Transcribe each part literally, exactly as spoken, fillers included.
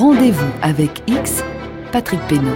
Rendez-vous avec X, Patrick Pénaud.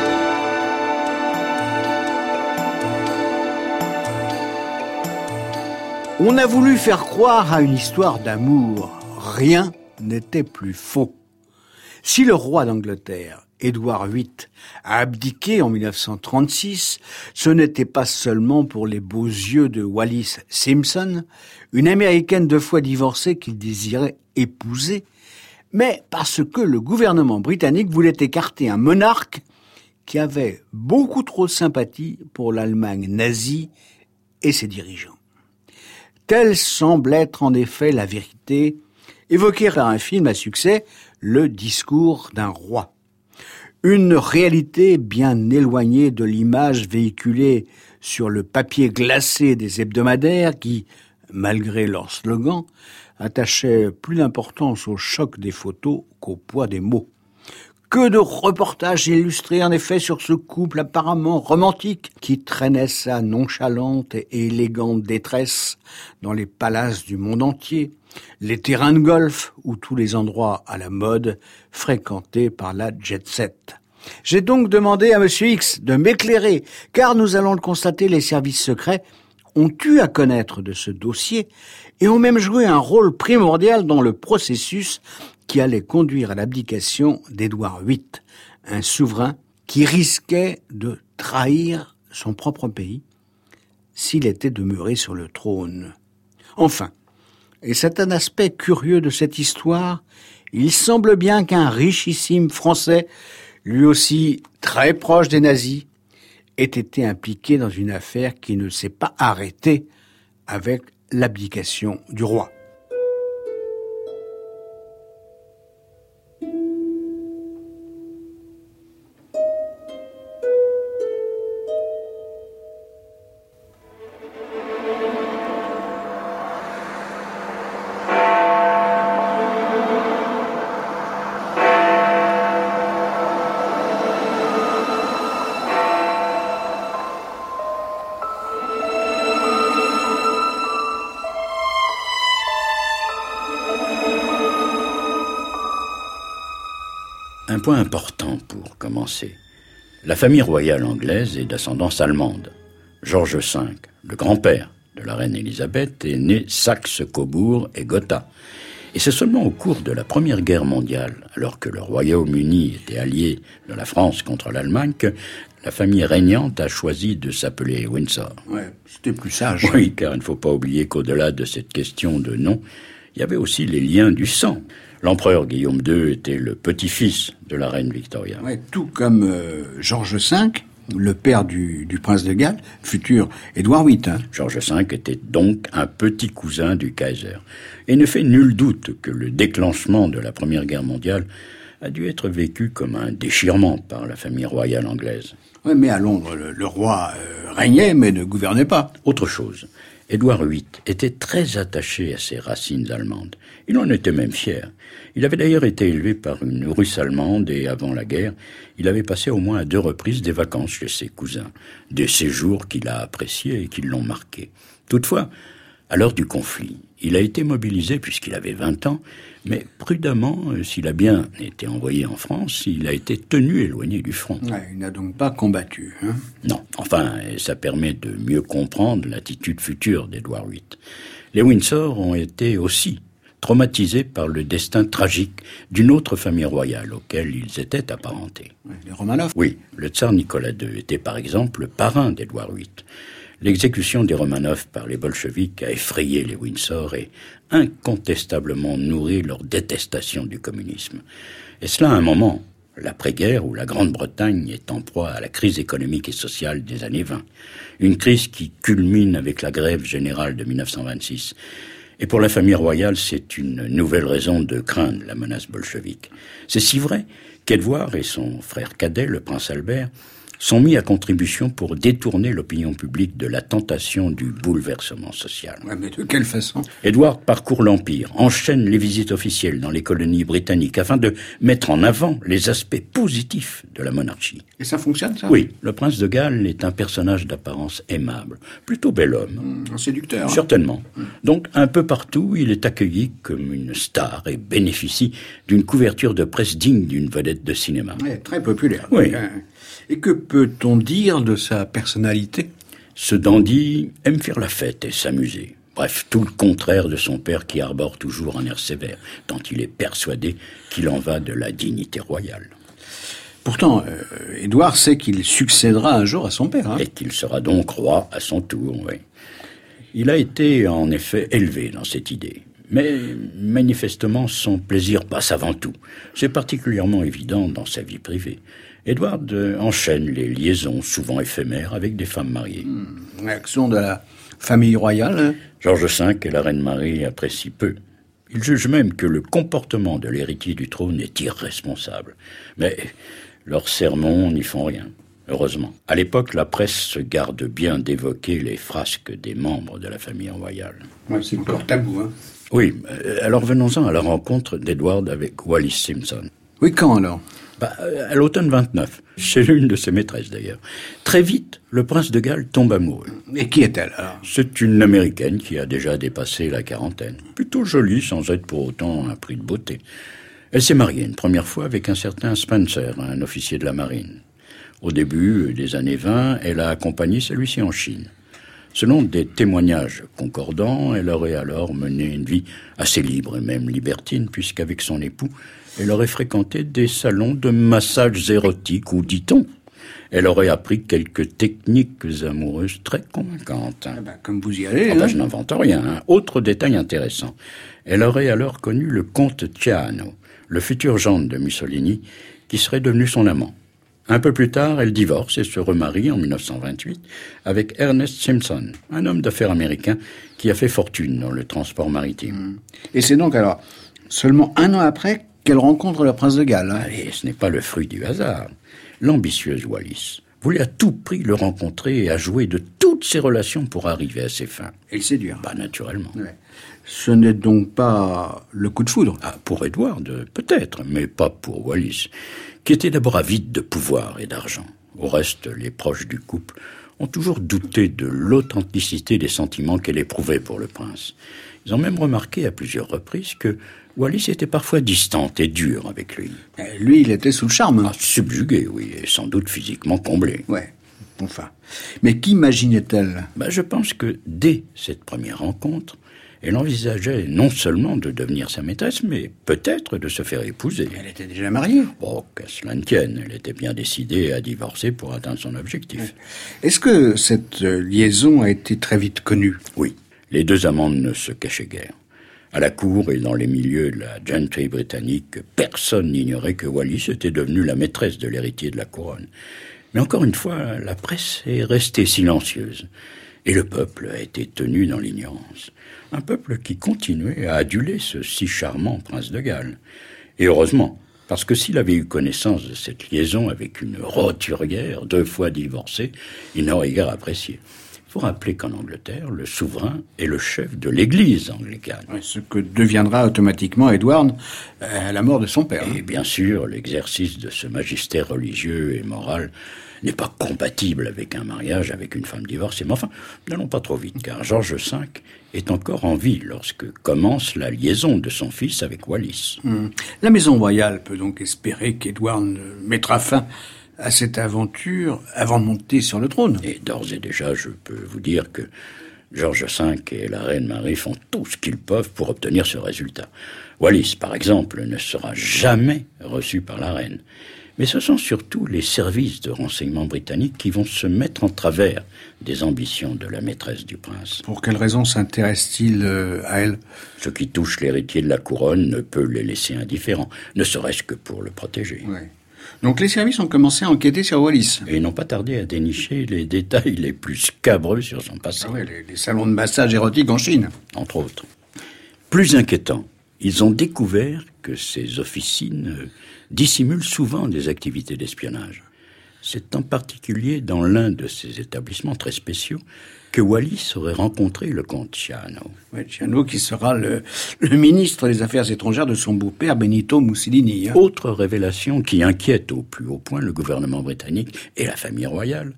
On a voulu faire croire à une histoire d'amour. Rien n'était plus faux. Si le roi d'Angleterre, Édouard huit, a abdiqué en dix-neuf cent trente-six, ce n'était pas seulement pour les beaux yeux de Wallis Simpson, une Américaine deux fois divorcée qu'il désirait épouser, mais parce que le gouvernement britannique voulait écarter un monarque qui avait beaucoup trop de sympathie pour l'Allemagne nazie et ses dirigeants. Telle semble être en effet la vérité, évoquée par un film à succès, Le discours d'un roi. Une réalité bien éloignée de l'image véhiculée sur le papier glacé des hebdomadaires qui, malgré leur slogan, attachaient plus d'importance au choc des photos qu'au poids des mots. Que de reportages illustrés en effet sur ce couple apparemment romantique qui traînait sa nonchalante et élégante détresse dans les palaces du monde entier, les terrains de golf ou tous les endroits à la mode fréquentés par la jet-set. J'ai donc demandé à Monsieur X de m'éclairer, car nous allons le constater, les services secrets ont eu à connaître de ce dossier et ont même joué un rôle primordial dans le processus qui allait conduire à l'abdication d'Édouard huit, un souverain qui risquait de trahir son propre pays s'il était demeuré sur le trône. Enfin, et c'est un aspect curieux de cette histoire, il semble bien qu'un richissime Français, lui aussi très proche des nazis, ait été impliqué dans une affaire qui ne s'est pas arrêtée avec l'abdication du roi. Un point important pour commencer. La famille royale anglaise est d'ascendance allemande. George cinq, le grand-père de la reine Élisabeth, est né Saxe-Cobourg et Gotha. Et c'est seulement au cours de la Première Guerre mondiale, alors que le Royaume-Uni était allié de la France contre l'Allemagne, que la famille régnante a choisi de s'appeler Windsor. Ouais, c'était plus sage. Oui, car il ne faut pas oublier qu'au-delà de cette question de nom, il y avait aussi les liens du sang. L'empereur Guillaume deux était le petit-fils de la reine Victoria. Ouais, tout comme euh, George cinq, le père du, du prince de Galles, futur Édouard huit. Hein. George cinq était donc un petit cousin du Kaiser. Et ne fait nul doute que le déclenchement de la Première Guerre mondiale a dû être vécu comme un déchirement par la famille royale anglaise. Oui, mais à Londres, le, le roi euh, régnait mais ne gouvernait pas. Autre chose, Édouard huit était très attaché à ses racines allemandes. Il en était même fier. Il avait d'ailleurs été élevé par une Russe allemande et avant la guerre, il avait passé au moins à deux reprises des vacances chez ses cousins. Des séjours qu'il a appréciés et qui l'ont marqué. Toutefois, à l'heure du conflit, il a été mobilisé puisqu'il avait vingt ans, mais prudemment, s'il a bien été envoyé en France, il a été tenu éloigné du front. Ouais, il n'a donc pas combattu. Hein. Non, enfin, ça permet de mieux comprendre l'attitude future d'Édouard huit. Les Windsor ont été aussi traumatisés par le destin tragique d'une autre famille royale auquel ils étaient apparentés. Ouais, les Romanov. Oui, le tsar Nicolas deux était par exemple le parrain d'Édouard huit. L'exécution des Romanov par les bolcheviks a effrayé les Windsor et incontestablement nourri leur détestation du communisme. Et cela à un moment, l'après-guerre, où la Grande-Bretagne est en proie à la crise économique et sociale des années vingt. Une crise qui culmine avec la grève générale de dix-neuf cent vingt-six. Et pour la famille royale, c'est une nouvelle raison de craindre la menace bolchevique. C'est si vrai qu'Édouard et son frère cadet, le prince Albert, sont mis à contribution pour détourner l'opinion publique de la tentation du bouleversement social. Ouais, mais de quelle façon ? Édouard parcourt l'Empire, enchaîne les visites officielles dans les colonies britanniques afin de mettre en avant les aspects positifs de la monarchie. Et ça fonctionne, ça ? Oui, le prince de Galles est un personnage d'apparence aimable, plutôt bel homme. Mmh, un séducteur. Certainement. Mmh. Donc, un peu partout, il est accueilli comme une star et bénéficie d'une couverture de presse digne d'une vedette de cinéma. Ouais, très populaire. Oui. Et que peut-on dire de sa personnalité ? Ce dandy aime faire la fête et s'amuser. Bref, tout le contraire de son père qui arbore toujours un air sévère, tant il est persuadé qu'il en va de la dignité royale. Pourtant, euh, Édouard sait qu'il succédera un jour à son père. Hein ? Et qu'il sera donc roi à son tour, oui. Il a été en effet élevé dans cette idée. Mais manifestement, son plaisir passe avant tout. C'est particulièrement évident dans sa vie privée. Édouard enchaîne les liaisons, souvent éphémères, avec des femmes mariées. Mmh, l'action de la famille royale. Hein. Georges cinq et la reine Marie apprécient peu. Ils jugent même que le comportement de l'héritier du trône est irresponsable. Mais leurs sermons n'y font rien, heureusement. À l'époque, la presse se garde bien d'évoquer les frasques des membres de la famille royale. Ouais, c'est encore tabou, hein. Oui, alors venons-en à la rencontre d'Edward avec Wallis Simpson. Oui, quand alors ? Bah, à l'automne vingt-neuf, chez l'une de ses maîtresses d'ailleurs. Très vite, le prince de Galles tombe amoureux. Et qui est-elle alors ? C'est une Américaine qui a déjà dépassé la quarantaine. Plutôt jolie, sans être pour autant un prix de beauté. Elle s'est mariée une première fois avec un certain Spencer, un officier de la marine. Au début des années vingt, elle a accompagné celui-ci en Chine. Selon des témoignages concordants, elle aurait alors mené une vie assez libre et même libertine, puisqu'avec son époux, elle aurait fréquenté des salons de massages érotiques, ou dit-on, elle aurait appris quelques techniques amoureuses très convaincantes. Ah bah, comme vous y allez, ah hein. bah, je n'invente rien. Hein. Autre détail intéressant, elle aurait alors connu le comte Ciano, le futur gendre de Mussolini, qui serait devenu son amant. Un peu plus tard, elle divorce et se remarie en dix-neuf cent vingt-huit avec Ernest Simpson, un homme d'affaires américain qui a fait fortune dans le transport maritime. Et c'est donc alors seulement un an après qu'elle rencontre le prince de Galles. Hein. Allez, ce n'est pas le fruit du hasard. L'ambitieuse Wallis voulait à tout prix le rencontrer et a joué de toutes ses relations pour arriver à ses fins. Et le séduire. Bah, naturellement. Ouais. Ce n'est donc pas le coup de foudre. Ah, pour Edward, peut-être, mais pas pour Wallis, qui était d'abord avide de pouvoir et d'argent. Au reste, les proches du couple ont toujours douté de l'authenticité des sentiments qu'elle éprouvait pour le prince. Ils ont même remarqué à plusieurs reprises que Wallis était parfois distante et dure avec lui. Et lui, il était sous le charme. Ah, subjugué, oui, et sans doute physiquement comblé. Ouais, enfin. Mais qu'imaginait-elle ? Ben, je pense que dès cette première rencontre, elle envisageait non seulement de devenir sa maîtresse, mais peut-être de se faire épouser. Elle était déjà mariée. Bon, qu'à cela ne tienne, elle était bien décidée à divorcer pour atteindre son objectif. Est-ce que cette liaison a été très vite connue ? Oui, les deux amants ne se cachaient guère. À la cour et dans les milieux de la gentry britannique, personne n'ignorait que Wallis était devenue la maîtresse de l'héritier de la couronne. Mais encore une fois, la presse est restée silencieuse. Et le peuple a été tenu dans l'ignorance. Un peuple qui continuait à aduler ce si charmant prince de Galles. Et heureusement, parce que s'il avait eu connaissance de cette liaison avec une roturière, deux fois divorcée, il n'aurait guère apprécié. Il faut rappeler qu'en Angleterre, le souverain est le chef de l'église anglicane. Ce que deviendra automatiquement Edward à la mort de son père. Et bien sûr, l'exercice de ce magistère religieux et moral n'est pas compatible avec un mariage avec une femme divorcée. Mais enfin, n'allons pas trop vite, car Georges cinq est encore en vie lorsque commence la liaison de son fils avec Wallis. Mmh. La maison royale peut donc espérer qu'Edward mettra fin à cette aventure avant de monter sur le trône. Et d'ores et déjà, je peux vous dire que Georges cinq et la reine Marie font tout ce qu'ils peuvent pour obtenir ce résultat. Wallis, par exemple, ne sera jamais reçu par la reine. Mais ce sont surtout les services de renseignement britanniques qui vont se mettre en travers des ambitions de la maîtresse du prince. Pour quelle raison s'intéresse-t-il euh, à elle ? Ce qui touche l'héritier de la couronne ne peut les laisser indifférents, ne serait-ce que pour le protéger. Ouais. Donc les services ont commencé à enquêter sur Wallis. Et ils n'ont pas tardé à dénicher les détails les plus scabreux sur son passé. Ah ouais, les, les salons de massage érotique en Chine. Entre autres. Plus inquiétant, ils ont découvert que ces officines dissimulent souvent des activités d'espionnage. C'est en particulier dans l'un de ces établissements très spéciaux que Wallis aurait rencontré le comte Ciano. Ouais, Ciano qui sera le, le ministre des Affaires étrangères de son beau-père Benito Mussolini. Hein. Autre révélation qui inquiète au plus haut point le gouvernement britannique et la famille royale,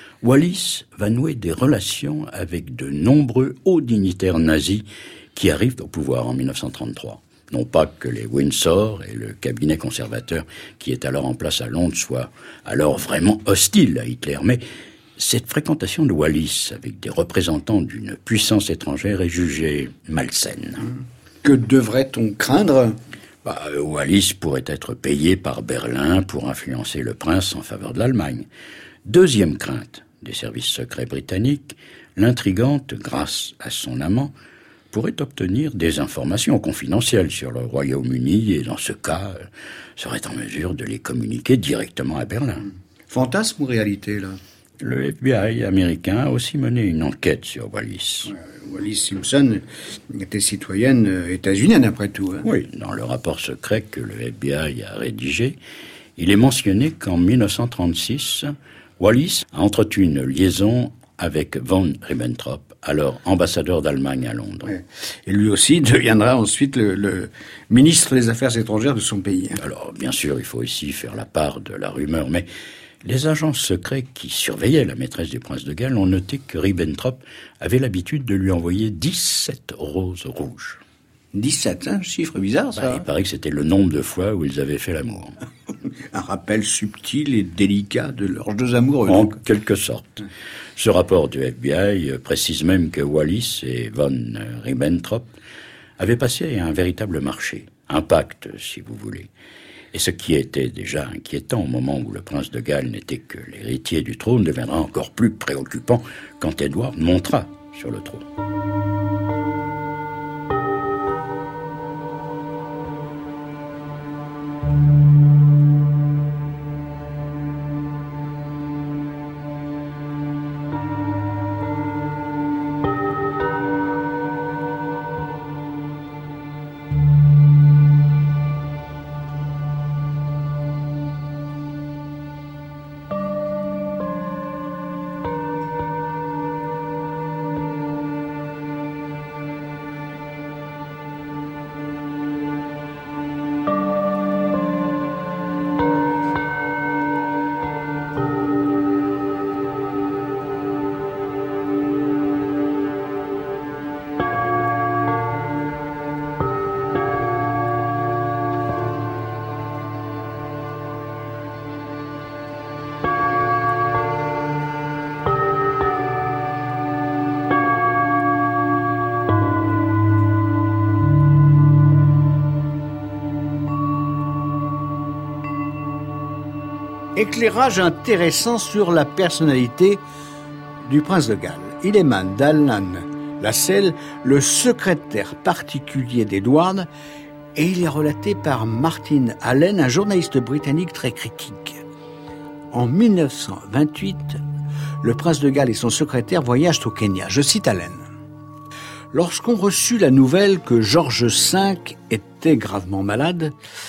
Wallis va nouer des relations avec de nombreux hauts dignitaires nazis qui arrivent au pouvoir en dix-neuf cent trente-trois. Non pas que les Windsor et le cabinet conservateur qui est alors en place à Londres soient alors vraiment hostiles à Hitler, mais cette fréquentation de Wallis avec des représentants d'une puissance étrangère est jugée malsaine. Que devrait-on craindre ? Bah, Wallis pourrait être payé par Berlin pour influencer le prince en faveur de l'Allemagne. Deuxième crainte des services secrets britanniques, l'intrigante, grâce à son amant, pourrait obtenir des informations confidentielles sur le Royaume-Uni et, dans ce cas, serait en mesure de les communiquer directement à Berlin. Fantasme ou réalité, là ? Le F B I américain a aussi mené une enquête sur Wallis. Euh, Wallis Simpson était citoyenne euh, états-unienne, après tout. Hein. Oui, dans le rapport secret que le F B I a rédigé, il est mentionné qu'en dix-neuf cent trente-six, Wallis a entretenu une liaison avec von Ribbentrop, alors ambassadeur d'Allemagne à Londres. Ouais. Et lui aussi deviendra ensuite le, le ministre des Affaires étrangères de son pays. Alors, bien sûr, il faut ici faire la part de la rumeur, mais les agents secrets qui surveillaient la maîtresse du prince de Galles ont noté que Ribbentrop avait l'habitude de lui envoyer dix-sept roses rouges. dix-sept, hein, chiffre bizarre, ça. Bah, il paraît que c'était le nombre de fois où ils avaient fait l'amour. Un rappel subtil et délicat de leurs deux amoureux. En donc. quelque sorte. Ce rapport du F B I précise même que Wallis et von Ribbentrop avaient passé un véritable marché, un pacte, si vous voulez. Et ce qui était déjà inquiétant au moment où le prince de Galles n'était que l'héritier du trône deviendra encore plus préoccupant quand Édouard montera sur le trône. Éclairage intéressant sur la personnalité du prince de Galles. Il émane d'Alan Lascelles, le secrétaire particulier d'Edward, et il est relaté par Martin Allen, un journaliste britannique très critique. En dix-neuf cent vingt-huit, le prince de Galles et son secrétaire voyagent au Kenya. Je cite Allen. Lorsqu'on reçut la nouvelle que George cinq était gravement malade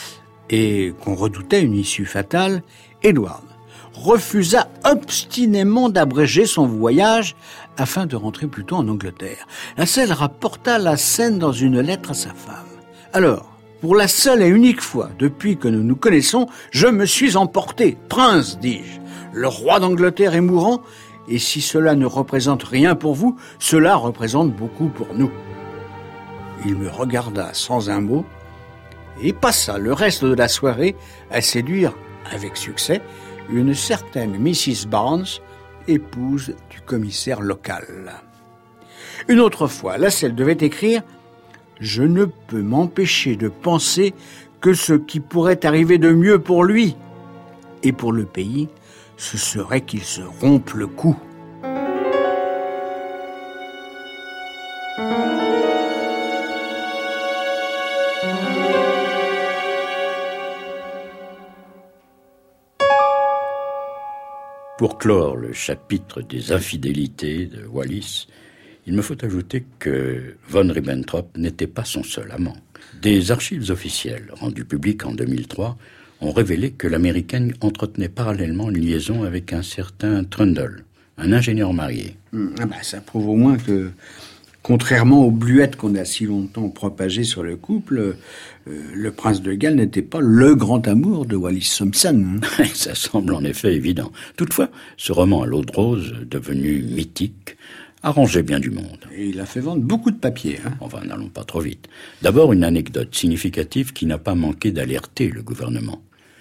et qu'on redoutait une issue fatale, Edward refusa obstinément d'abréger son voyage afin de rentrer plus tôt en Angleterre. Lascelles rapporta la scène dans une lettre à sa femme. Alors, pour la seule et unique fois depuis que nous nous connaissons, je me suis emporté. Prince, dis-je, le roi d'Angleterre est mourant, et si cela ne représente rien pour vous, cela représente beaucoup pour nous. Il me regarda sans un mot et passa le reste de la soirée à séduire, avec succès, une certaine missus Barnes, épouse du commissaire local. Une autre fois, Lascelles devait écrire « Je ne peux m'empêcher de penser que ce qui pourrait arriver de mieux pour lui et pour le pays, ce serait qu'il se rompe le cou. » Pour clore le chapitre des infidélités de Wallis, il me faut ajouter que von Ribbentrop n'était pas son seul amant. Des archives officielles rendues publiques en deux mille trois ont révélé que l'Américaine entretenait parallèlement une liaison avec un certain Trundle, un ingénieur marié. Mmh, ah bah, ça prouve au moins que, contrairement aux bluettes qu'on a si longtemps propagées sur le couple, euh, le prince de Galles n'était pas le grand amour de Wallis Simpson. Ça semble en effet évident. Toutefois, ce roman à l'eau de rose, devenu mythique, arrangeait bien du monde. Et il a fait vendre beaucoup de papiers. Hein. Enfin, n'allons pas trop vite. D'abord, une anecdote significative qui n'a pas manqué d'alerter le gouvernement.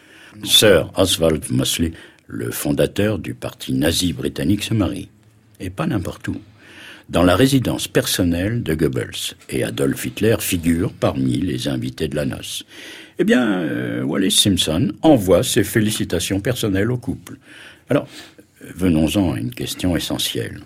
Sir Oswald Mosley, le fondateur du parti nazi britannique, se marie. Et pas n'importe où. Dans la résidence personnelle de Goebbels. Et Adolf Hitler figure parmi les invités de la noce. Eh bien, euh, Wallis Simpson envoie ses félicitations personnelles au couple. Alors, venons-en à une question essentielle.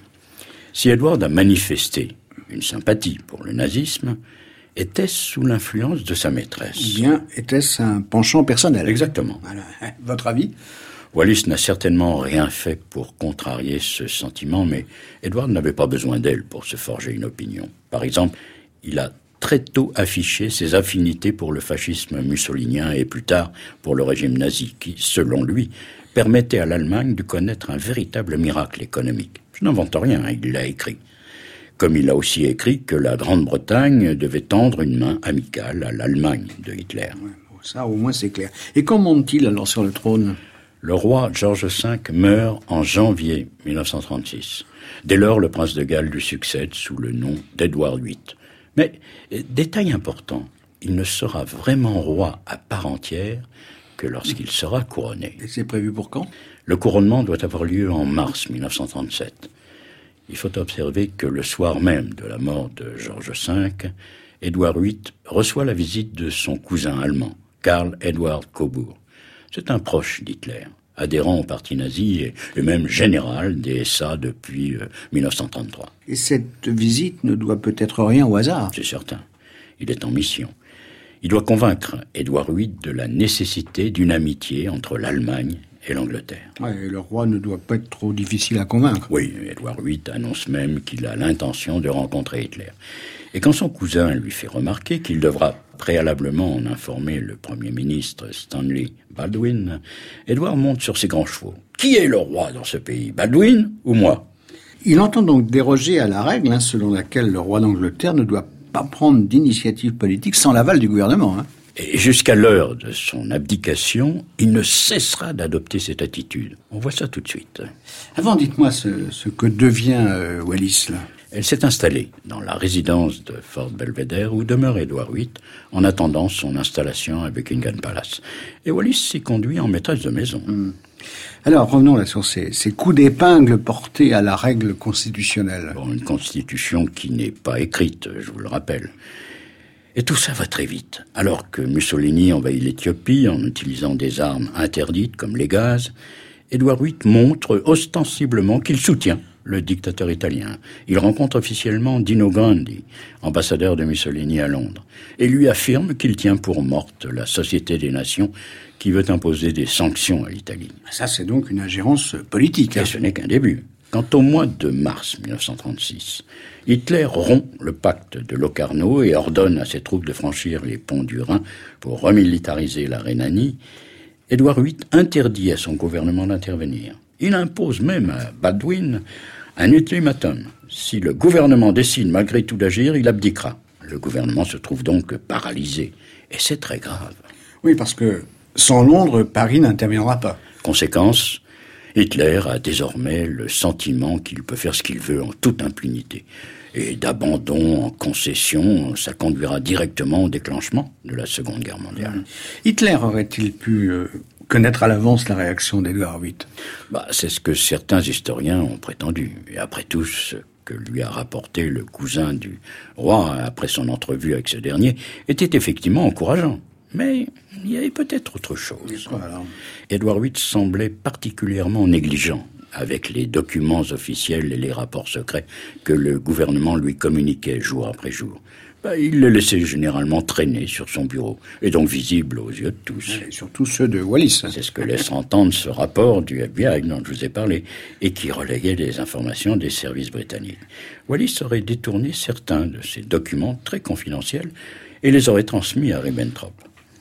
Si Edward a manifesté une sympathie pour le nazisme, était-ce sous l'influence de sa maîtresse ? Ou bien était-ce un penchant personnel ? Exactement. Voilà. Votre avis ? Wallis n'a certainement rien fait pour contrarier ce sentiment, mais Edward n'avait pas besoin d'elle pour se forger une opinion. Par exemple, il a très tôt affiché ses affinités pour le fascisme mussolinien et plus tard pour le régime nazi, qui, selon lui, permettait à l'Allemagne de connaître un véritable miracle économique. Je n'invente rien, il l'a écrit. Comme il a aussi écrit que la Grande-Bretagne devait tendre une main amicale à l'Allemagne de Hitler. Ouais, bon, ça, au moins, c'est clair. Et quand monte-t-il alors sur le trône ? Le roi George cinq meurt en janvier mille neuf cent trente-six. Dès lors, le prince de Galles lui succède sous le nom d'Édouard huit. Mais, détail important, il ne sera vraiment roi à part entière que lorsqu'il sera couronné. Et c'est prévu pour quand ? Le couronnement doit avoir lieu en mars mille neuf cent trente-sept. Il faut observer que le soir même de la mort de George cinq, Édouard huit reçoit la visite de son cousin allemand, Karl Edward Coburg. C'est un proche d'Hitler, adhérent au parti nazi et, et même général des S A depuis euh, mille neuf cent trente-trois. Et cette visite ne doit peut-être rien au hasard ? C'est certain. Il est en mission. Il doit convaincre Édouard huit de la nécessité d'une amitié entre l'Allemagne et l'Angleterre. Ouais, et le roi ne doit pas être trop difficile à convaincre. Oui, Édouard huit annonce même qu'il a l'intention de rencontrer Hitler. Et quand son cousin lui fait remarquer qu'il devra préalablement en informer le Premier ministre Stanley Baldwin, Édouard monte sur ses grands chevaux. Qui est le roi dans ce pays, Baldwin ou moi ? Il entend donc déroger à la règle hein, selon laquelle le roi d'Angleterre ne doit pas prendre d'initiative politique sans l'aval du gouvernement. Hein. Et jusqu'à l'heure de son abdication, il ne cessera d'adopter cette attitude. On voit ça tout de suite. Avant, dites-moi ce, ce que devient euh, Wallis, là. Elle s'est installée dans la résidence de Fort Belvedere où demeure Édouard huit en attendant son installation à Buckingham Palace. Et Wallis s'y conduit en maîtresse de maison. Mmh. Alors, revenons là sur ces, ces coups d'épingle portés à la règle constitutionnelle. Bon, une constitution qui n'est pas écrite, je vous le rappelle. Et tout ça va très vite. Alors que Mussolini envahit l'Éthiopie en utilisant des armes interdites comme les gaz, Édouard huit montre ostensiblement qu'il soutient le dictateur italien. Il rencontre officiellement Dino Grandi, ambassadeur de Mussolini à Londres, et lui affirme qu'il tient pour morte la Société des Nations qui veut imposer des sanctions à l'Italie. Ça, c'est donc une ingérence politique. Et Hein. ce n'est qu'un début. Quant au mois de mars mille neuf cent trente-six, Hitler rompt le pacte de Locarno et ordonne à ses troupes de franchir les ponts du Rhin pour remilitariser la Rhénanie. Édouard huit interdit à son gouvernement d'intervenir. Il impose même à Baldwin un ultimatum. Si le gouvernement décide malgré tout d'agir, il abdiquera. Le gouvernement se trouve donc paralysé. Et c'est très grave. Oui, parce que sans Londres, Paris n'interviendra pas. Conséquence, Hitler a désormais le sentiment qu'il peut faire ce qu'il veut en toute impunité. Et d'abandon en concession, ça conduira directement au déclenchement de la Seconde Guerre mondiale. Hitler aurait-il pu euh, connaître à l'avance la réaction d'Édouard huit ? Bah, c'est ce que certains historiens ont prétendu. Et après tout, ce que lui a rapporté le cousin du roi après son entrevue avec ce dernier était effectivement encourageant. Mais il y avait peut-être autre chose. Voilà. Édouard huit semblait particulièrement négligent avec les documents officiels et les rapports secrets que le gouvernement lui communiquait jour après jour. Ben, il les laissait généralement traîner sur son bureau, et donc visible aux yeux de tous. Et surtout ceux de Wallis. C'est ce que laisse entendre ce rapport du F B I dont je vous ai parlé, et qui relayait les informations des services britanniques. Wallis aurait détourné certains de ces documents très confidentiels et les aurait transmis à Ribbentrop.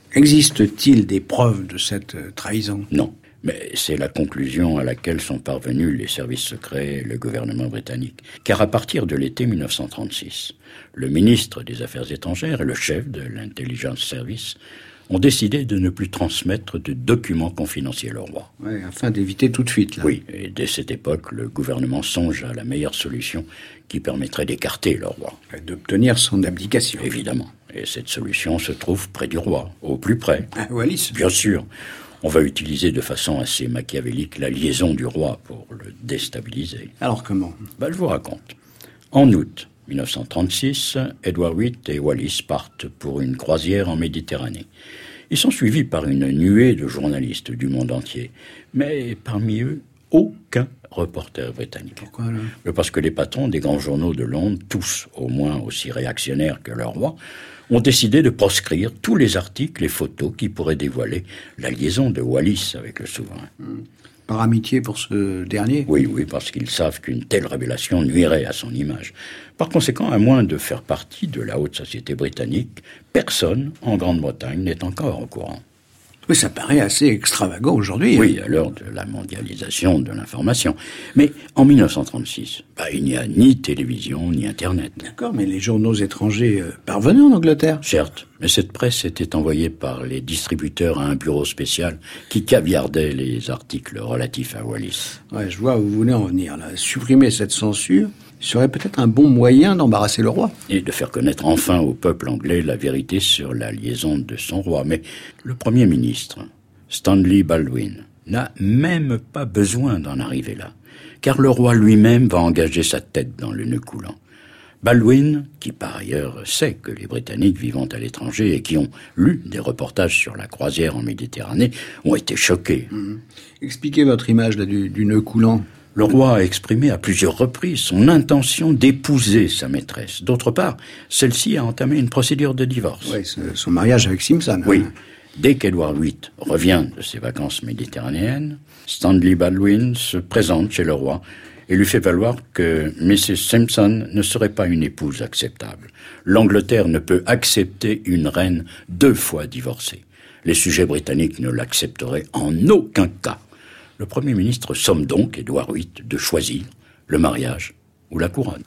Existe-t-il des preuves de cette trahison ? Non. Mais c'est la conclusion à laquelle sont parvenus les services secrets et le gouvernement britannique. Car à partir de l'été mille neuf cent trente-six, le ministre des Affaires étrangères et le chef de l'Intelligence Service ont décidé de ne plus transmettre de documents confidentiels au roi. Ouais, afin d'éviter toute fuite, là. Oui, et dès cette époque, le gouvernement songe à la meilleure solution qui permettrait d'écarter le roi. Et d'obtenir son abdication. Évidemment. Et cette solution se trouve près du roi, au plus près. À Wallis ? Bien sûr. On va utiliser de façon assez machiavélique la liaison du roi pour le déstabiliser. Alors comment ? Ben, je vous raconte. En août mille neuf cent trente-six, Édouard huit et Wallis partent pour une croisière en Méditerranée. Ils sont suivis par une nuée de journalistes du monde entier, mais parmi eux, aucun reporter britannique. Pourquoi là ? Parce que les patrons des grands journaux de Londres, tous au moins aussi réactionnaires que leur roi, ont décidé de proscrire tous les articles et photos qui pourraient dévoiler la liaison de Wallis avec le souverain. Par amitié pour ce dernier ? Oui, oui, parce qu'ils savent qu'une telle révélation nuirait à son image. Par conséquent, à moins de faire partie de la haute société britannique, personne en Grande-Bretagne n'est encore au courant. Oui, ça paraît assez extravagant aujourd'hui. Oui, à l'heure de la mondialisation de l'information. Mais en mille neuf cent trente-six, bah, il n'y a ni télévision ni Internet. D'accord, mais les journaux étrangers euh, parvenaient en Angleterre ? Certes, mais cette presse était envoyée par les distributeurs à un bureau spécial qui caviardait les articles relatifs à Wallis. Ouais, je vois où vous voulez en venir, là. Supprimer cette censure serait peut-être un bon moyen d'embarrasser le roi. Et de faire connaître enfin au peuple anglais la vérité sur la liaison de son roi. Mais le Premier ministre, Stanley Baldwin, n'a même pas besoin d'en arriver là, car le roi lui-même va engager sa tête dans le nœud coulant. Baldwin, qui par ailleurs sait que les Britanniques vivant à l'étranger et qui ont lu des reportages sur la croisière en Méditerranée, ont été choqués. Mmh. Expliquez votre image là, du, du nœud coulant. Le roi a exprimé à plusieurs reprises son intention d'épouser sa maîtresse. D'autre part, celle-ci a entamé une procédure de divorce. Oui, son mariage avec Simpson. Oui. Hein. Dès qu'Édouard huit revient de ses vacances méditerranéennes, Stanley Baldwin se présente chez le roi et lui fait valoir que missus Simpson ne serait pas une épouse acceptable. L'Angleterre ne peut accepter une reine deux fois divorcée. Les sujets britanniques ne l'accepteraient en aucun cas. Le Premier ministre somme donc Édouard huit de choisir le mariage ou la couronne.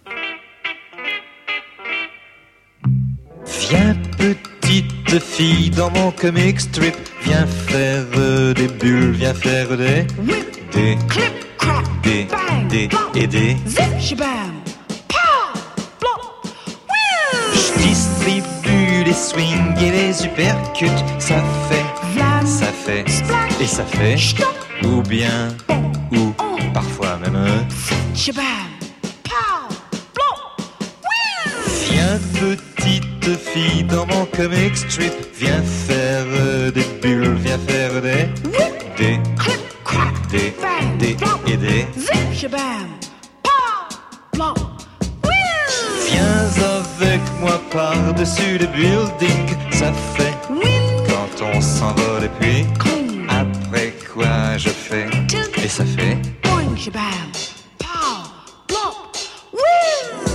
Viens petite fille dans mon comic strip, viens faire euh, des bulles, viens faire des... des... Clip, crack, des... bang, des... bop, et des... zip, shabam, pow, blop, whew. Je distribue les swings et les uppercuts, ça fait... Vlam, ça fait... splash, et ça fait... stop, ou bien... ou... parfois même... euh, shabam, pow, blop, whew. Viens petite fille dans mon comic strip, viens faire euh, des bulles, viens faire des... des... Clip, crack, des... bang, des... blop, et des... zip, shabam, pow, blop, whew. Viens avec moi par-dessus le building, ça fait... Win, quand on s'envole et puis... cling, après quoi je fais... tilt, et ça fait... boing, shabam, pow, blop, whew.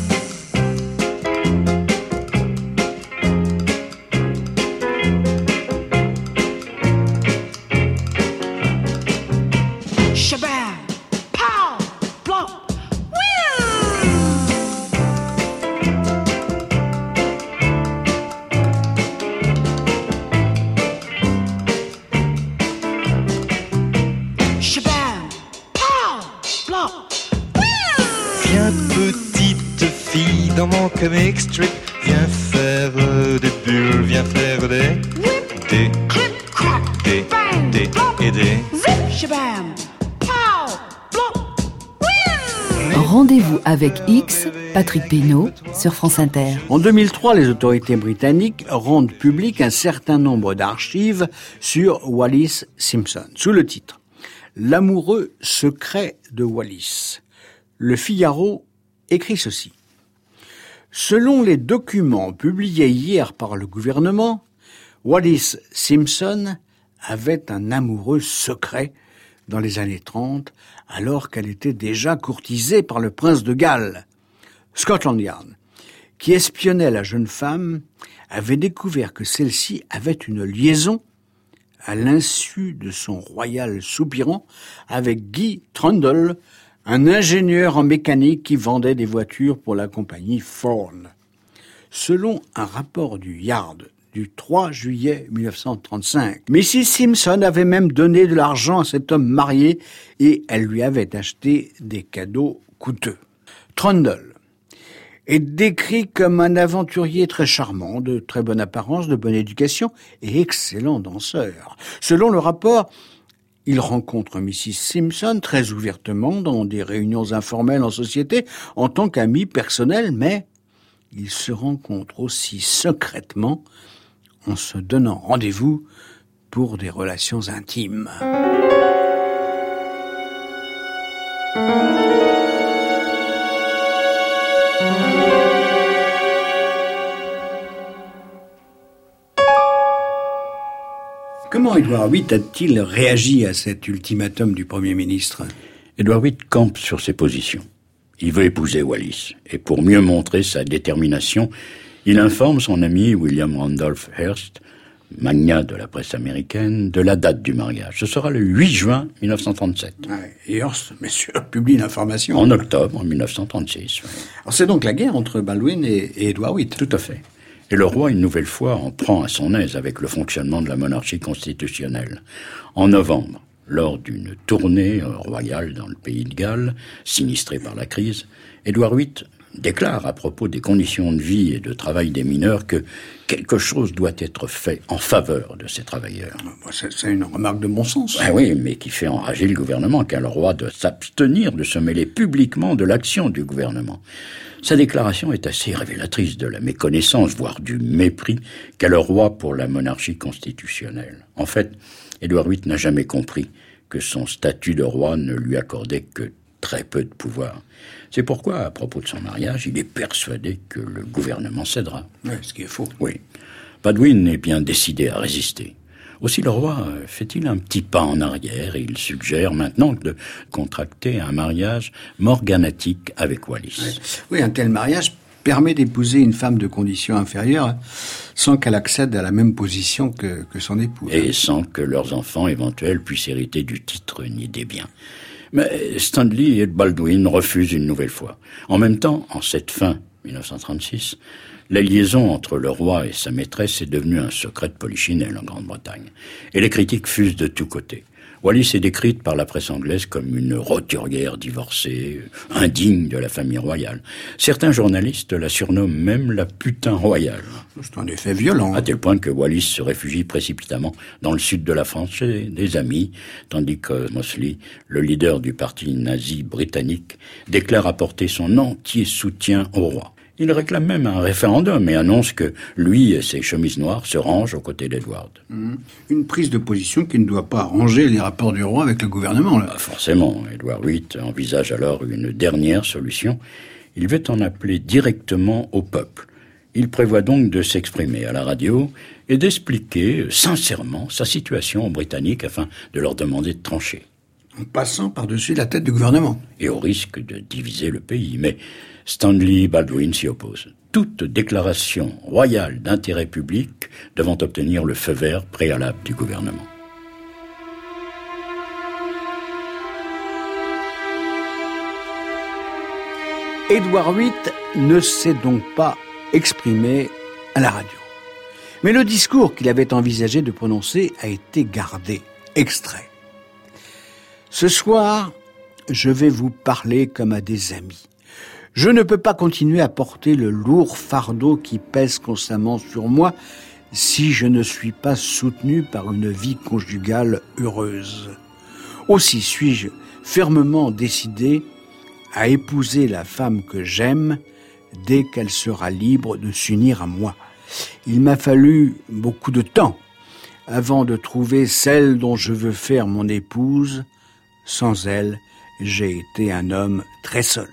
Shabam, pow, blop, whew. Shabam, pow, blop, whew. Viens petite fille dans mon comic strip, viens faire euh, des bulles, viens faire des... des... Clip, crack, des... bang, des... blop, et des... zip, shabam, pow, blop, whew. Rendez-vous avec X, Patrick Pénaud, sur France Inter. En deux mille trois, les autorités britanniques rendent public un certain nombre d'archives sur Wallis Simpson, sous le titre « L'amoureux secret de Wallis ». Le Figaro écrit ceci. Selon les documents publiés hier par le gouvernement, Wallis Simpson avait un amoureux secret dans les années trente, alors qu'elle était déjà courtisée par le prince de Galles, Scotland Yard, qui espionnait la jeune femme, avait découvert que celle-ci avait une liaison, à l'insu de son royal soupirant, avec Guy Trundle, un ingénieur en mécanique qui vendait des voitures pour la compagnie Ford. Selon un rapport du Yard du trois juillet mille neuf cent trente-cinq, missus Simpson avait même donné de l'argent à cet homme marié et elle lui avait acheté des cadeaux coûteux. Trundle est décrit comme un aventurier très charmant, de très bonne apparence, de bonne éducation et excellent danseur. Selon le rapport, il rencontre missus Simpson très ouvertement dans des réunions informelles en société en tant qu'ami personnel, mais il se rencontre aussi secrètement en se donnant rendez-vous pour des relations intimes. Comment Édouard huit a-t-il réagi à cet ultimatum du Premier ministre ? Édouard huit campe sur ses positions. Il veut épouser Wallis. Et pour mieux montrer sa détermination, il informe son ami William Randolph Hearst, magnat de la presse américaine, de la date du mariage. Ce sera le huit juin mille neuf cent trente-sept. Ouais, et Hearst, bien sûr, publie l'information. En octobre mille neuf cent trente-six. Ouais. Alors c'est donc la guerre entre Baldwin et, et Édouard huit. Tout à fait. Et le roi, une nouvelle fois, en prend à son aise avec le fonctionnement de la monarchie constitutionnelle. En novembre, lors d'une tournée royale dans le pays de Galles, sinistrée par la crise, Édouard huit déclare à propos des conditions de vie et de travail des mineurs que quelque chose doit être fait en faveur de ces travailleurs. C'est, c'est une remarque de bon sens. Ah oui, mais qui fait enrager le gouvernement, car le roi doit s'abstenir de se mêler publiquement de l'action du gouvernement. Sa déclaration est assez révélatrice de la méconnaissance, voire du mépris qu'a le roi pour la monarchie constitutionnelle. En fait, Édouard huit n'a jamais compris que son statut de roi ne lui accordait que très peu de pouvoir. C'est pourquoi, à propos de son mariage, il est persuadé que le gouvernement cédera. Oui, ce qui est faux. Oui. Baldwin est bien décidé à résister. Aussi le roi fait-il un petit pas en arrière et il suggère maintenant de contracter un mariage morganatique avec Wallis. Oui, oui, un tel mariage permet d'épouser une femme de condition inférieure sans qu'elle accède à la même position que, que son épouse. Et sans que leurs enfants éventuels puissent hériter du titre ni des biens. Mais Stanley et Baldwin refusent une nouvelle fois. En même temps, en cette fin mille neuf cent trente-six, la liaison entre le roi et sa maîtresse est devenue un secret de polichinelle en Grande-Bretagne. Et les critiques fusent de tous côtés. Wallis est décrite par la presse anglaise comme une roturière divorcée, indigne de la famille royale. Certains journalistes la surnomment même la putain royale. C'est un effet violent. À tel point que Wallis se réfugie précipitamment dans le sud de la France chez des amis, tandis que Mosley, le leader du parti nazi britannique, déclare apporter son entier soutien au roi. Il réclame même un référendum et annonce que lui et ses chemises noires se rangent aux côtés d'Edward. Mmh. Une prise de position qui ne doit pas arranger les rapports du roi avec le gouvernement, là. Bah forcément, Édouard huit envisage alors une dernière solution. Il veut en appeler directement au peuple. Il prévoit donc de s'exprimer à la radio et d'expliquer sincèrement sa situation aux Britanniques afin de leur demander de trancher. En passant par-dessus la tête du gouvernement. Et au risque de diviser le pays. Mais Stanley Baldwin s'y oppose. Toute déclaration royale d'intérêt public devant obtenir le feu vert préalable du gouvernement. Édouard huit ne s'est donc pas exprimé à la radio. Mais le discours qu'il avait envisagé de prononcer a été gardé, extrait. Ce soir, je vais vous parler comme à des amis. Je ne peux pas continuer à porter le lourd fardeau qui pèse constamment sur moi si je ne suis pas soutenu par une vie conjugale heureuse. Aussi suis-je fermement décidé à épouser la femme que j'aime dès qu'elle sera libre de s'unir à moi. Il m'a fallu beaucoup de temps avant de trouver celle dont je veux faire mon épouse. Sans elle, j'ai été un homme très seul.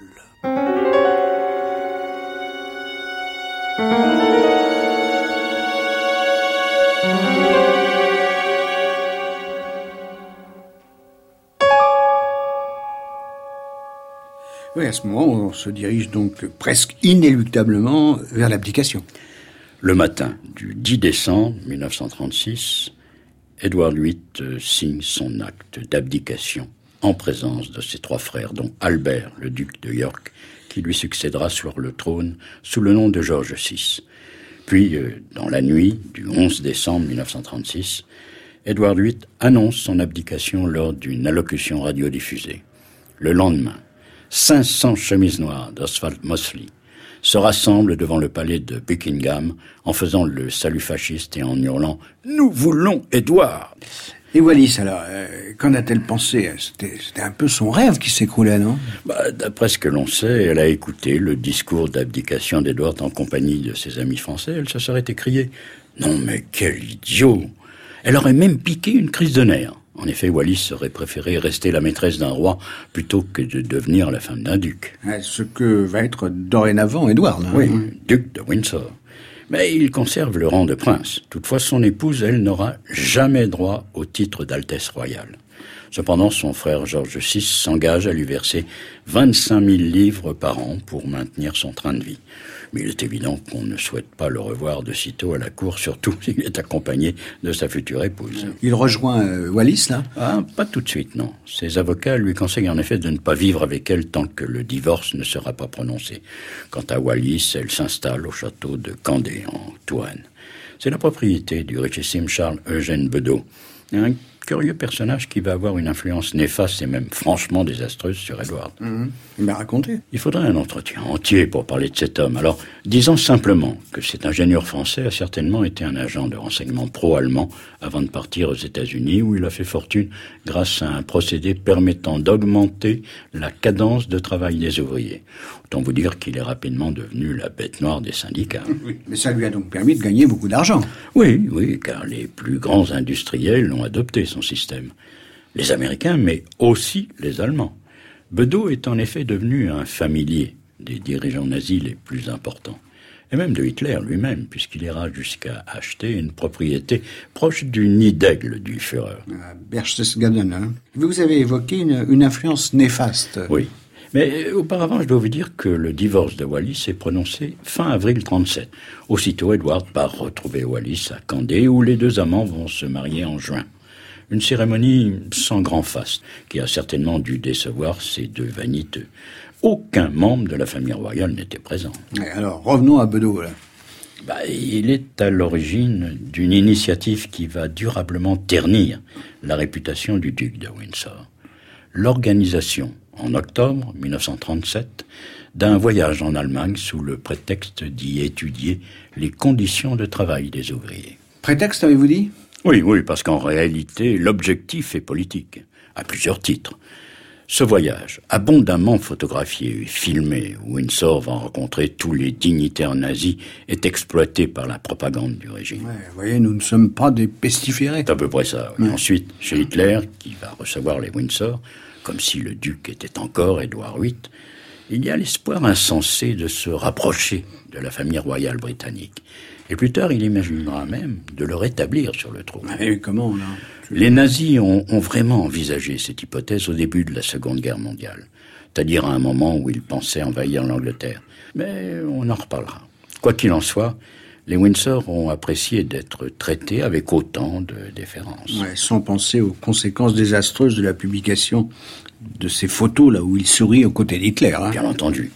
Oui, à ce moment, on se dirige donc presque inéluctablement vers l'abdication. Le matin du dix décembre mille neuf cent trente-six, Édouard huit signe son acte d'abdication en présence de ses trois frères, dont Albert, le duc de York, qui lui succédera sur le trône sous le nom de George six. Puis, dans la nuit du onze décembre mille neuf cent trente-six, Édouard huit annonce son abdication lors d'une allocution radiodiffusée. Le lendemain, cinq cents chemises noires d'Oswald Mosley se rassemblent devant le palais de Buckingham en faisant le salut fasciste et en hurlant « Nous voulons Édouard !» Et Wallis, alors, euh, qu'en a-t-elle pensé? C'était, c'était un peu son rêve qui s'écroulait, non? Bah, d'après ce que l'on sait, elle a écouté le discours d'abdication d'Édouard en compagnie de ses amis français. Elle se serait écriée « Non mais quel idiot !» Elle aurait même piqué une crise de nerfs. En effet, Wallis aurait préféré rester la maîtresse d'un roi plutôt que de devenir la femme d'un duc. Ce que va être dorénavant Édouard, là. Oui, duc de Windsor. Mais il conserve le rang de prince. Toutefois, son épouse, elle, n'aura jamais droit au titre d'altesse royale. Cependant, son frère George six s'engage à lui verser vingt-cinq mille livres par an pour maintenir son train de vie. Mais il est évident qu'on ne souhaite pas le revoir de sitôt à la cour, surtout s'il est accompagné de sa future épouse. Il rejoint euh, Wallis, là? Ah, pas tout de suite, non. Ses avocats lui conseillent en effet de ne pas vivre avec elle tant que le divorce ne sera pas prononcé. Quant à Wallis, elle s'installe au château de Candé, en Touraine. C'est la propriété du richissime Charles-Eugène Bedeau, un curieux personnage qui va avoir une influence néfaste et même franchement désastreuse sur Édouard. Mmh. Il m'a raconté. Il faudrait un entretien entier pour parler de cet homme. Alors, disons simplement que cet ingénieur français a certainement été un agent de renseignement pro-allemand avant de partir aux États-Unis, où il a fait fortune grâce à un procédé permettant d'augmenter la cadence de travail des ouvriers. Autant vous dire qu'il est rapidement devenu la bête noire des syndicats. Oui, mais ça lui a donc permis de gagner beaucoup d'argent. Oui, oui, car les plus grands industriels l'ont adopté, son système. Les Américains, mais aussi les Allemands. Bedeau est en effet devenu un familier des dirigeants nazis les plus importants. Et même de Hitler lui-même, puisqu'il ira jusqu'à acheter une propriété proche du nid d'aigle du Führer. À Berchtesgaden, hein. Vous avez évoqué une, une influence néfaste. Oui. Mais auparavant, je dois vous dire que le divorce de Wallis est prononcé fin avril trente-sept. Aussitôt, Édouard part retrouver Wallis à Candé, où les deux amants vont se marier en juin. Une cérémonie sans grand faste, qui a certainement dû décevoir ces deux vaniteux. Aucun membre de la famille royale n'était présent. Alors, revenons à Bedeau, là. Bah, il est à l'origine d'une initiative qui va durablement ternir la réputation du duc de Windsor. L'organisation, en octobre mille neuf cent trente-sept, d'un voyage en Allemagne sous le prétexte d'y étudier les conditions de travail des ouvriers. Prétexte, avez-vous dit? Oui, oui, parce qu'en réalité, l'objectif est politique, à plusieurs titres. Ce voyage, abondamment photographié et filmé, où Windsor va rencontrer tous les dignitaires nazis, est exploité par la propagande du régime. Ouais, vous voyez, nous ne sommes pas des pestiférés. C'est à peu près ça. Ouais. Et ensuite, chez Hitler, qui va recevoir les Windsor, comme si le duc était encore Édouard huit, il y a l'espoir insensé de se rapprocher de la famille royale britannique. Et plus tard, il imaginera même de le rétablir sur le trône. Et comment, là? Les nazis ont, ont vraiment envisagé cette hypothèse au début de la Seconde Guerre mondiale, c'est-à-dire à un moment où ils pensaient envahir l'Angleterre. Mais on en reparlera. Quoi qu'il en soit, les Windsor ont apprécié d'être traités avec autant de déférence. Ouais, sans penser aux conséquences désastreuses de la publication de ces photos là où il sourit aux côtés d'Hitler. Hein. Bien entendu.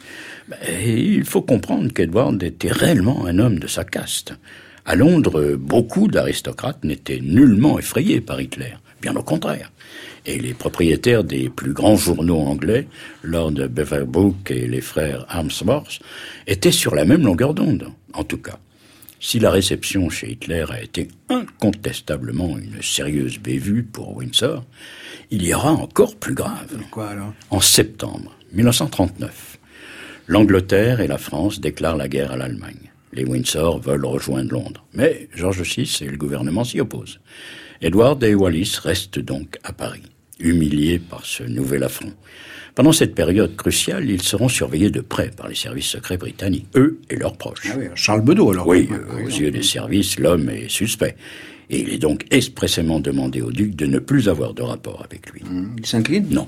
Et il faut comprendre qu'Edward était réellement un homme de sa caste. À Londres, beaucoup d'aristocrates n'étaient nullement effrayés par Hitler, bien au contraire. Et les propriétaires des plus grands journaux anglais, Lord Beaverbrook et les frères Armsworth, étaient sur la même longueur d'onde, en tout cas. Si la réception chez Hitler a été incontestablement une sérieuse bévue pour Windsor, il y aura encore plus grave. Quoi alors ? En septembre mille neuf cent trente-neuf, l'Angleterre et la France déclarent la guerre à l'Allemagne. Les Windsor veulent rejoindre Londres, mais George six et le gouvernement s'y opposent. Edward et Wallis restent donc à Paris, humiliés par ce nouvel affront. Pendant cette période cruciale, ils seront surveillés de près par les services secrets britanniques, eux et leurs proches. Ah oui, Charles Bedeau alors. Oui, euh, aux yeux des services, l'homme est suspect. Et il est donc expressément demandé au duc de ne plus avoir de rapport avec lui. Mmh, il s'incline ? Non.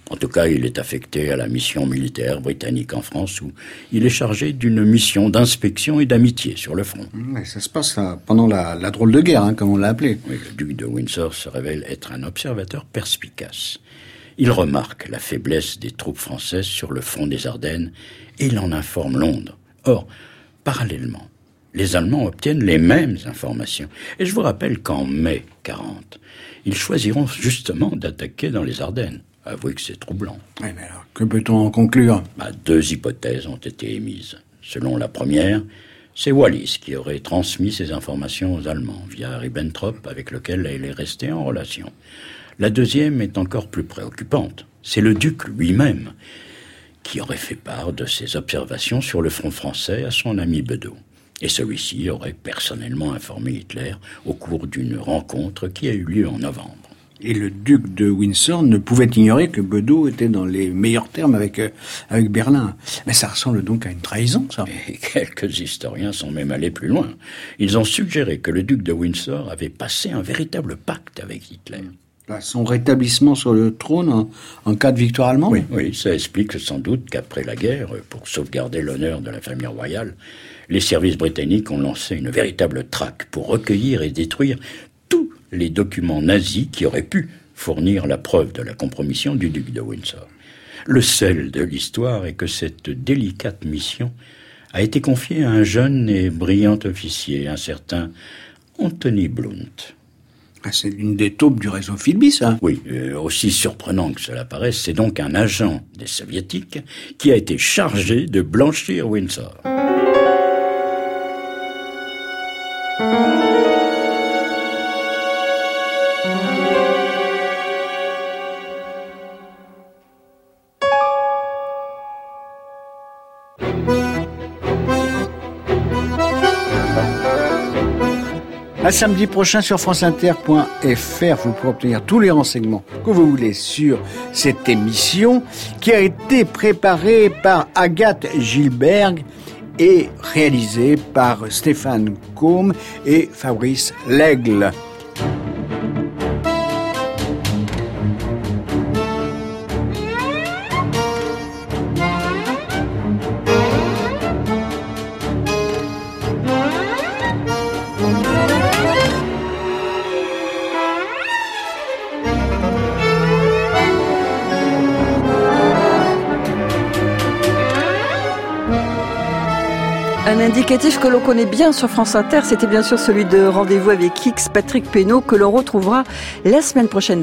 En tout cas, il est affecté à la mission militaire britannique en France où il est chargé d'une mission d'inspection et d'amitié sur le front. Ouais, ça se passe là, pendant la, la drôle de guerre, hein, comme on l'a appelé. Oui, le duc de Windsor se révèle être un observateur perspicace. Il remarque la faiblesse des troupes françaises sur le front des Ardennes et il en informe Londres. Or, parallèlement, les Allemands obtiennent les mêmes informations. Et je vous rappelle qu'en mai quarante, ils choisiront justement d'attaquer dans les Ardennes. Avouez que c'est troublant. Ouais, mais alors, que peut-on en conclure ? Bah, deux hypothèses ont été émises. Selon la première, c'est Wallis qui aurait transmis ces informations aux Allemands via Ribbentrop avec lequel il est resté en relation. La deuxième est encore plus préoccupante. C'est le duc lui-même qui aurait fait part de ses observations sur le front français à son ami Bedeau. Et celui-ci aurait personnellement informé Hitler au cours d'une rencontre qui a eu lieu en novembre. Et le duc de Windsor ne pouvait ignorer que Bedeau était dans les meilleurs termes avec, euh, avec Berlin. Mais ça ressemble donc à une trahison, ça. Et quelques historiens sont même allés plus loin. Ils ont suggéré que le duc de Windsor avait passé un véritable pacte avec Hitler. Bah, son rétablissement sur le trône en, en cas de victoire allemande ? Oui, oui, ça explique sans doute qu'après la guerre, pour sauvegarder l'honneur de la famille royale, les services britanniques ont lancé une véritable traque pour recueillir et détruire tous les documents nazis qui auraient pu fournir la preuve de la compromission du duc de Windsor. Le sel de l'histoire est que cette délicate mission a été confiée à un jeune et brillant officier, un certain Anthony Blunt. Ah, c'est l'une des taupes du réseau Philby, ça. Oui, euh, aussi surprenant que cela paraisse, c'est donc un agent des soviétiques qui a été chargé de blanchir Windsor. À samedi prochain sur franceinter point f r, vous pourrez obtenir tous les renseignements que vous voulez sur cette émission qui a été préparée par Agathe Gilberg et réalisée par Stéphane Combe et Fabrice Lègle. Un indicatif que l'on connaît bien sur France Inter, c'était bien sûr celui de Rendez-vous avec X, Patrick Pénaud, que l'on retrouvera la semaine prochaine.